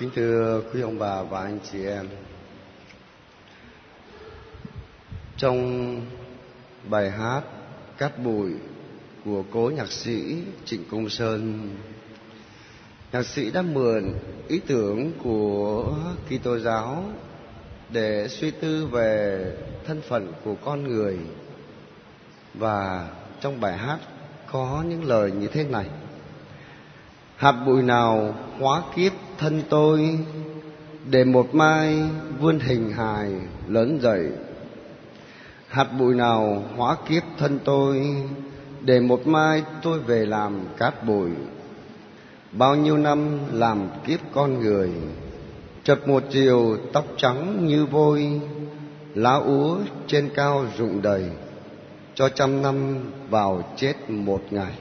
Kính thưa quý ông bà và anh chị em, trong bài hát Cát Bụi của cố nhạc sĩ Trịnh Công Sơn, nhạc sĩ đã mượn ý tưởng của Kitô giáo để suy tư về thân phận của con người. Và trong bài hát có những lời như thế này: hạt bụi nào hóa kiếp thân tôi, để một mai vươn hình hài lớn dậy. Hạt bụi nào hóa kiếp thân tôi, để một mai tôi về làm cát bụi. Bao nhiêu năm làm kiếp con người, chợt một chiều tóc trắng như vôi, lá úa trên cao rụng đầy, cho 100 năm vào chết một ngày.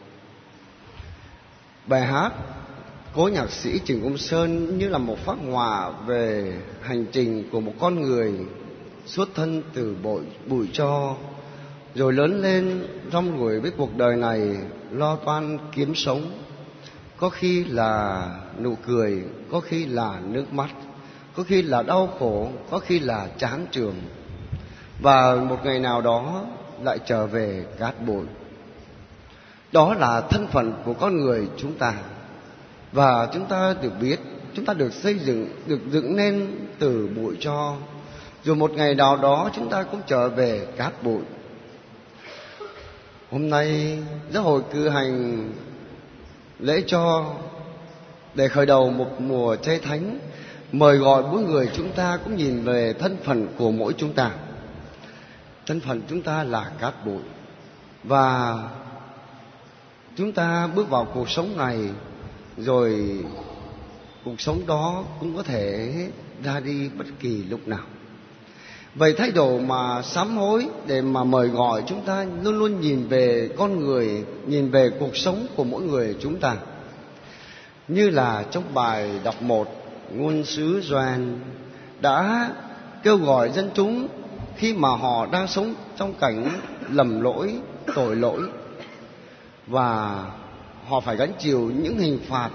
Bài hát cố nhạc sĩ Trịnh Công Sơn như là một phác họa về hành trình của một con người xuất thân từ bụi tro, rồi lớn lên rong ruổi với cuộc đời này, lo toan kiếm sống. Có khi là nụ cười, có khi là nước mắt, có khi là đau khổ, có khi là chán trường. Và một ngày nào đó lại trở về cát bụi. Đó là thân phận của con người chúng ta. Và chúng ta được biết, chúng ta được xây dựng, được dựng nên từ bụi tro. Rồi một ngày nào đó chúng ta cũng trở về cát bụi. Hôm nay giáo hội cử hành lễ cho để khởi đầu một mùa chay thánh, mời gọi mỗi người chúng ta cũng nhìn về thân phận của mỗi chúng ta. Thân phận chúng ta là cát bụi, và chúng ta bước vào cuộc sống này, rồi cuộc sống đó cũng có thể ra đi bất kỳ lúc nào. Vậy thái độ mà sám hối để mà mời gọi chúng ta luôn luôn nhìn về con người, nhìn về cuộc sống của mỗi người chúng ta. Như là trong bài đọc 1, ngôn sứ Gioan đã kêu gọi dân chúng khi mà họ đang sống trong cảnh lầm lỗi, tội lỗi, và họ phải gánh chịu những hình phạt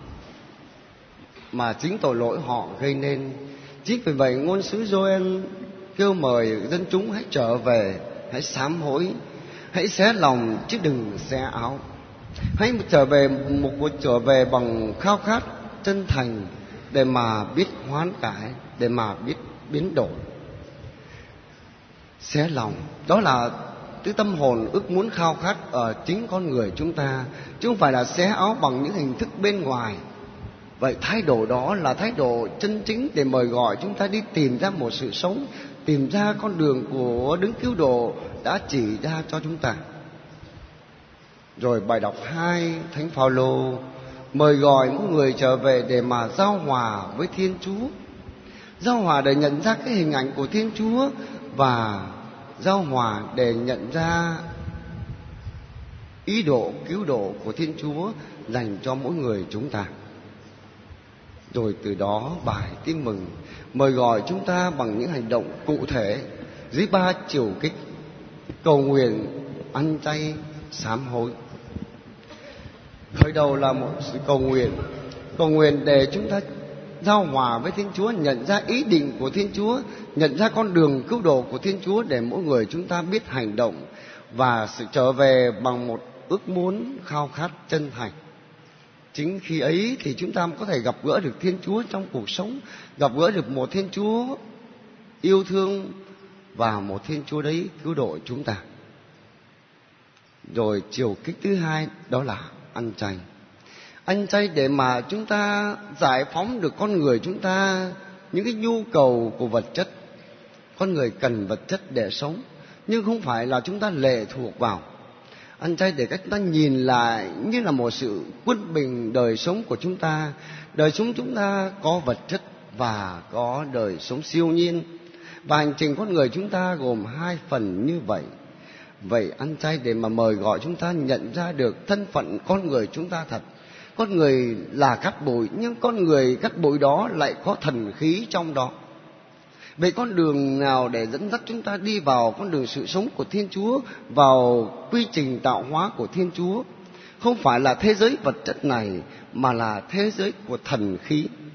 mà chính tội lỗi họ gây nên. Chính vì vậy ngôn sứ Gioan kêu mời dân chúng hãy trở về, hãy sám hối, hãy xé lòng chứ đừng xé áo. Hãy trở về một cuộc trở về bằng khao khát chân thành, để mà biết hoán cải, để mà biết biến đổi. Xé lòng, đó là cái tâm hồn ước muốn khao khát ở chính con người chúng ta, chứ không phải là xé áo bằng những hình thức bên ngoài. Vậy thái độ đó là thái độ chân chính để mời gọi chúng ta đi tìm ra một sự sống, tìm ra con đường của Đấng Cứu Độ đã chỉ ra cho chúng ta. Rồi bài đọc 2, Thánh Phaolô mời gọi mỗi người trở về để mà giao hòa với Thiên Chúa, giao hòa để nhận ra cái hình ảnh của Thiên Chúa, và giao hòa để nhận ra ý đồ cứu độ của Thiên Chúa dành cho mỗi người chúng ta. Rồi từ đó bài tin mừng mời gọi chúng ta bằng những hành động cụ thể dưới 3 chiều kích: cầu nguyện, ăn chay, sám hối. Khởi đầu là một sự cầu nguyện để chúng ta giao hòa với Thiên Chúa, nhận ra ý định của Thiên Chúa, nhận ra con đường cứu độ của Thiên Chúa, để mỗi người chúng ta biết hành động và sự trở về bằng một ước muốn khao khát chân thành. Chính khi ấy thì chúng ta có thể gặp gỡ được Thiên Chúa trong cuộc sống, gặp gỡ được một Thiên Chúa yêu thương và một Thiên Chúa đấy cứu độ chúng ta. Rồi chiều kích thứ 2 đó là ăn chay. Ăn chay để mà chúng ta giải phóng được con người chúng ta những cái nhu cầu của vật chất. Con người cần vật chất để sống, nhưng không phải là chúng ta lệ thuộc vào. Ăn chay để cách chúng ta nhìn lại như là một sự quân bình đời sống của chúng ta. Đời sống chúng ta có vật chất và có đời sống siêu nhiên. Và hành trình con người chúng ta gồm 2 phần như vậy. Vậy ăn chay để mà mời gọi chúng ta nhận ra được thân phận con người chúng ta thật. Con người là cát bụi, nhưng con người cát bụi đó lại có thần khí trong đó. Vậy con đường nào để dẫn dắt chúng ta đi vào con đường sự sống của Thiên Chúa, vào quy trình tạo hóa của Thiên Chúa? Không phải là thế giới vật chất này, mà là thế giới của thần khí.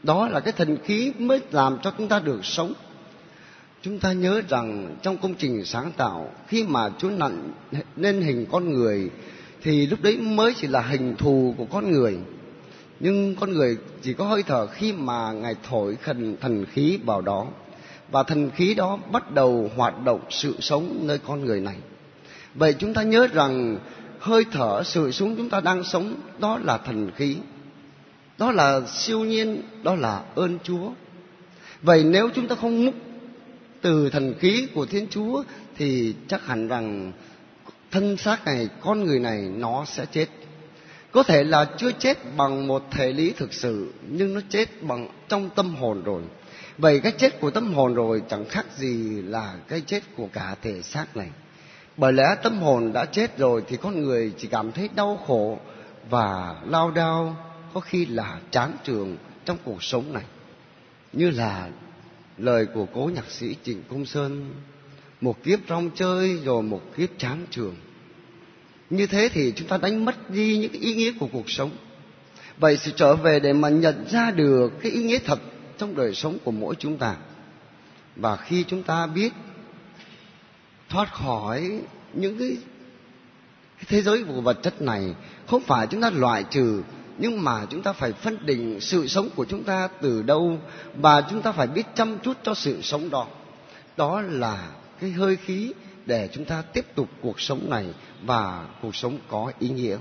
Đó là cái thần khí mới làm cho chúng ta được sống. Chúng ta nhớ rằng trong công trình sáng tạo, khi mà Chúa nặn nên hình con người thì lúc đấy mới chỉ là hình thù của con người. Nhưng con người chỉ có hơi thở khi mà Ngài thổi thần khí vào đó, và thần khí đó bắt đầu hoạt động sự sống nơi con người này. Vậy chúng ta nhớ rằng hơi thở sự sống chúng ta đang sống đó là thần khí, đó là siêu nhiên, đó là ơn Chúa. Vậy nếu chúng ta không múc từ thần khí của Thiên Chúa thì chắc hẳn rằng thân xác này, con người này nó sẽ chết. Có thể là chưa chết bằng một thể lý thực sự, nhưng nó chết bằng trong tâm hồn rồi. Vậy cái chết của tâm hồn rồi chẳng khác gì là cái chết của cả thể xác này. Bởi lẽ tâm hồn đã chết rồi thì con người chỉ cảm thấy đau khổ và lao đao, có khi là chán chường trong cuộc sống này. Như là lời của cố nhạc sĩ Trịnh Công Sơn: một kiếp rong chơi rồi một kiếp chán chường. Như thế thì chúng ta đánh mất đi những cái ý nghĩa của cuộc sống. Vậy sự trở về để mà nhận ra được cái ý nghĩa thật trong đời sống của mỗi chúng ta. Và khi chúng ta biết thoát khỏi những cái thế giới của vật chất này, không phải chúng ta loại trừ, nhưng mà chúng ta phải phân định sự sống của chúng ta từ đâu, và chúng ta phải biết chăm chút cho sự sống đó. Đó là cái hơi khí để chúng ta tiếp tục cuộc sống này, và cuộc sống có ý nghĩa.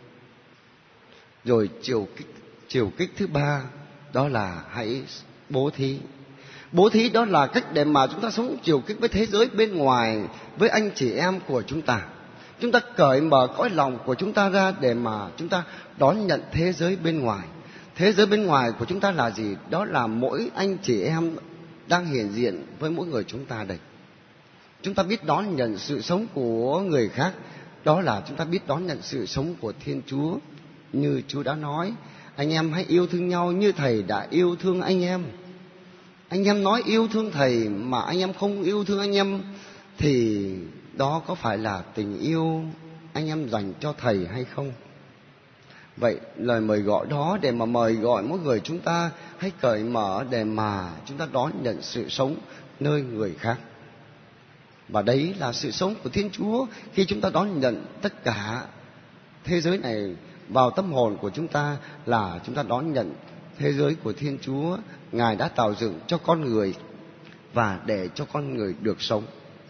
Rồi chiều kích thứ ba, đó là hãy bố thí. Bố thí đó là cách để mà chúng ta sống chiều kích với thế giới bên ngoài, với anh chị em của chúng ta. Chúng ta cởi mở cõi lòng của chúng ta ra để mà chúng ta đón nhận thế giới bên ngoài. Thế giới bên ngoài của chúng ta là gì? Đó là mỗi anh chị em đang hiện diện với mỗi người chúng ta đây. Chúng ta biết đón nhận sự sống của người khác, đó là chúng ta biết đón nhận sự sống của Thiên Chúa. Như Chúa đã nói, anh em hãy yêu thương nhau như Thầy đã yêu thương anh em. Anh em nói yêu thương Thầy mà anh em không yêu thương anh em, thì đó có phải là tình yêu anh em dành cho Thầy hay không? Vậy lời mời gọi đó để mà mời gọi mỗi người chúng ta hãy cởi mở để mà chúng ta đón nhận sự sống nơi người khác. Và đấy là sự sống của Thiên Chúa. Khi chúng ta đón nhận tất cả thế giới này vào tâm hồn của chúng ta, là chúng ta đón nhận thế giới của Thiên Chúa. Ngài đã tạo dựng cho con người và để cho con người được sống.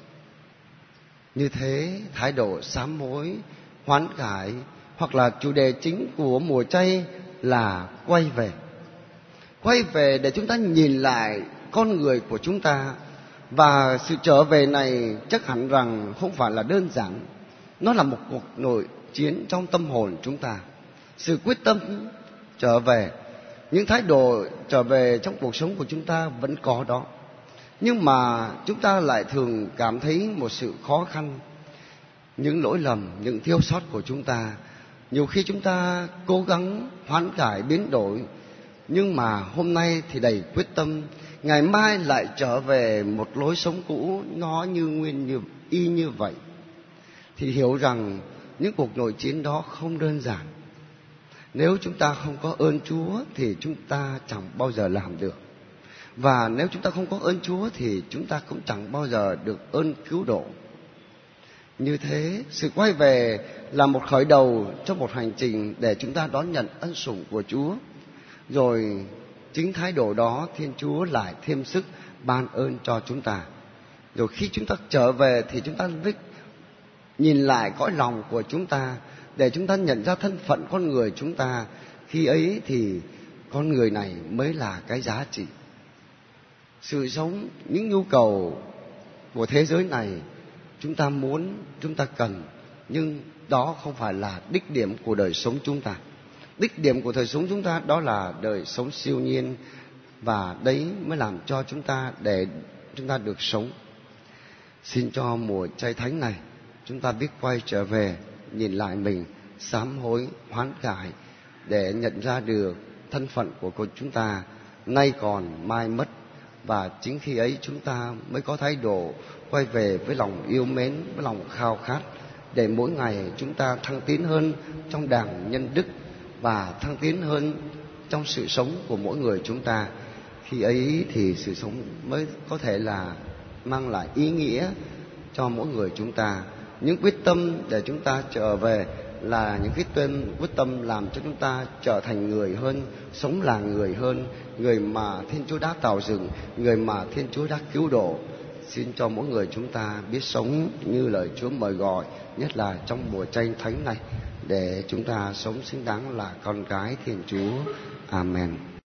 Như thế, thái độ sám hối, hoán cải, hoặc là chủ đề chính của mùa chay là quay về. Quay về để chúng ta nhìn lại con người của chúng ta. Và sự trở về này chắc hẳn rằng không phải là đơn giản. Nó là một cuộc nội chiến trong tâm hồn chúng ta. Sự quyết tâm trở về, những thái độ trở về trong cuộc sống của chúng ta vẫn có đó. Nhưng mà chúng ta lại thường cảm thấy một sự khó khăn, những lỗi lầm, những thiếu sót của chúng ta. Nhiều khi chúng ta cố gắng hoán cải biến đổi, nhưng mà hôm nay thì đầy quyết tâm, ngày mai lại trở về một lối sống cũ, nó như nguyên y như vậy. Thì hiểu rằng những cuộc nội chiến đó không đơn giản. Nếu chúng ta không có ơn Chúa thì chúng ta chẳng bao giờ làm được. Và nếu chúng ta không có ơn Chúa thì chúng ta cũng chẳng bao giờ được ơn cứu độ. Như thế, sự quay về là một khởi đầu cho một hành trình để chúng ta đón nhận ân sủng của Chúa. Rồi chính thái độ đó, Thiên Chúa lại thêm sức ban ơn cho chúng ta. Rồi khi chúng ta trở về thì chúng ta nhìn lại cõi lòng của chúng ta, để chúng ta nhận ra thân phận con người chúng ta. Khi ấy thì con người này mới là cái giá trị. Sự sống, những nhu cầu của thế giới này chúng ta muốn, chúng ta cần, nhưng đó không phải là đích điểm của đời sống chúng ta. Đích điểm của đời sống chúng ta đó là đời sống siêu nhiên, và đấy mới làm cho chúng ta để chúng ta được sống. Xin cho mùa chay thánh này chúng ta biết quay trở về, nhìn lại mình, sám hối, hoán cải, để nhận ra được thân phận của chúng ta nay còn mai mất. Và chính khi ấy chúng ta mới có thái độ quay về với lòng yêu mến, với lòng khao khát, để mỗi ngày chúng ta thăng tiến hơn trong đảng nhân đức, và thăng tiến hơn trong sự sống của mỗi người chúng ta. Khi ấy thì sự sống mới có thể là mang lại ý nghĩa cho mỗi người chúng ta. Những quyết tâm để chúng ta trở về là những quyết tâm làm cho chúng ta trở thành người hơn, sống là người hơn, người mà Thiên Chúa đã tạo dựng, người mà Thiên Chúa đã cứu độ. Xin cho mỗi người chúng ta biết sống như lời Chúa mời gọi, nhất là trong mùa chay thánh này, để chúng ta sống xứng đáng là con cái Thiên Chúa. Amen.